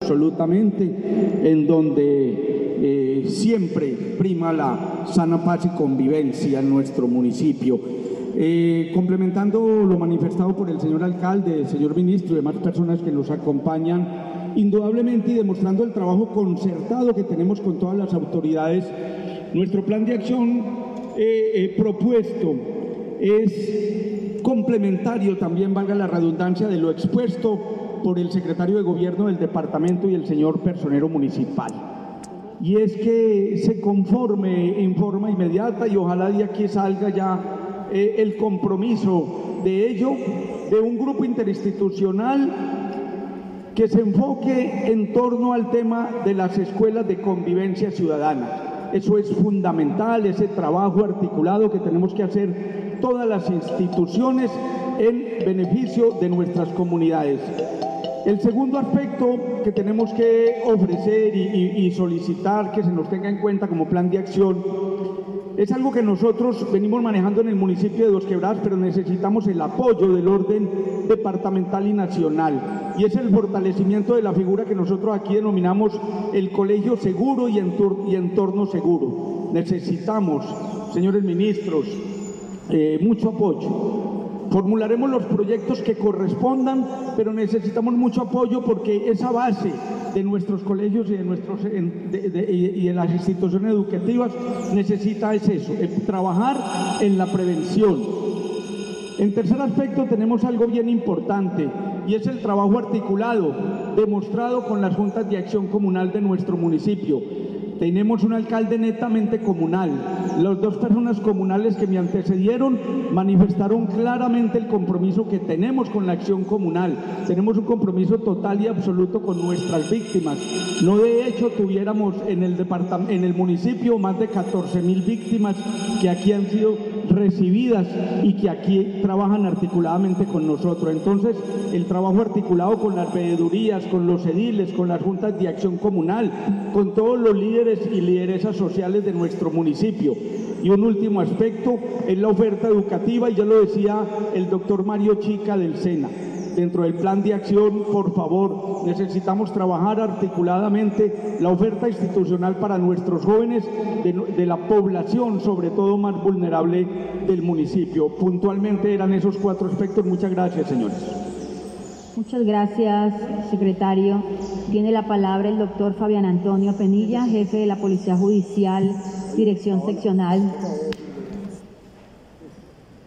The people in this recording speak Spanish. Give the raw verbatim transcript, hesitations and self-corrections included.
absolutamente, en donde eh, siempre prima la sana paz y convivencia en nuestro municipio. Eh, complementando lo manifestado por el señor alcalde, el señor ministro y demás personas que nos acompañan, indudablemente y demostrando el trabajo concertado que tenemos con todas las autoridades, nuestro plan de acción eh, eh, propuesto es complementario, también valga la redundancia, de lo expuesto por el secretario de Gobierno del departamento y el señor personero municipal. Y es que se conforme en forma inmediata y ojalá de aquí salga ya eh, el compromiso de ello, de un grupo interinstitucional que se enfoque en torno al tema de las escuelas de convivencia ciudadana. Eso es fundamental, ese trabajo articulado que tenemos que hacer todas las instituciones en beneficio de nuestras comunidades. El segundo aspecto que tenemos que ofrecer y, y, y solicitar que se nos tenga en cuenta como plan de acción es algo que nosotros venimos manejando en el municipio de Dos Quebradas, pero necesitamos el apoyo del orden departamental y nacional, y es el fortalecimiento de la figura que nosotros aquí denominamos el colegio seguro y, entor y entorno seguro. Necesitamos, señores ministros, eh, mucho apoyo. Formularemos los proyectos que correspondan, pero necesitamos mucho apoyo porque esa base de nuestros colegios y de, nuestros, de, de, y de las instituciones educativas necesita es eso, es trabajar en la prevención. En tercer aspecto tenemos algo bien importante y es el trabajo articulado, demostrado con las juntas de acción comunal de nuestro municipio. Tenemos un alcalde netamente comunal. Las dos personas comunales que me antecedieron manifestaron claramente el compromiso que tenemos con la acción comunal. Tenemos un compromiso total y absoluto con nuestras víctimas. No de hecho tuviéramos en el departamento, en el municipio más de catorce mil víctimas que aquí han sido recibidas y que aquí trabajan articuladamente con nosotros. Entonces, el trabajo articulado con las veedurías, con los ediles, con las juntas de acción comunal, con todos los líderes y lideresas sociales de nuestro municipio. Y un último aspecto es la oferta educativa, y ya lo decía el doctor Mario Chica del SENA. Dentro del plan de acción, por favor, necesitamos trabajar articuladamente la oferta institucional para nuestros jóvenes de, de la población, sobre todo más vulnerable del municipio. Puntualmente eran esos cuatro aspectos. Muchas gracias, señores. Muchas gracias, secretario. Tiene la palabra el doctor Fabián Antonio Penilla, jefe de la Policía Judicial, Dirección Seccional.